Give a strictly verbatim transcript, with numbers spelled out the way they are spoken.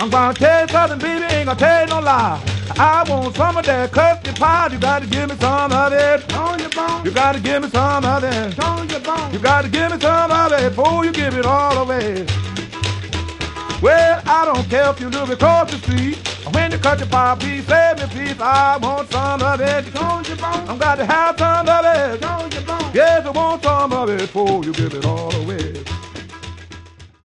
I'm gonna tell you something, baby, ain't gonna tell you no lie. I want some of that custard pie. You gotta give me some of it. On your bone. You gotta give me some of it. On your bone. You gotta give me some of it before you give it all away. Well, I don't care if you live across the street. When you cut your pie piece, save me please. I want some of it. On your bone. I'm got to have some of it. On your bone. Yes, I want some of it before you give it all away.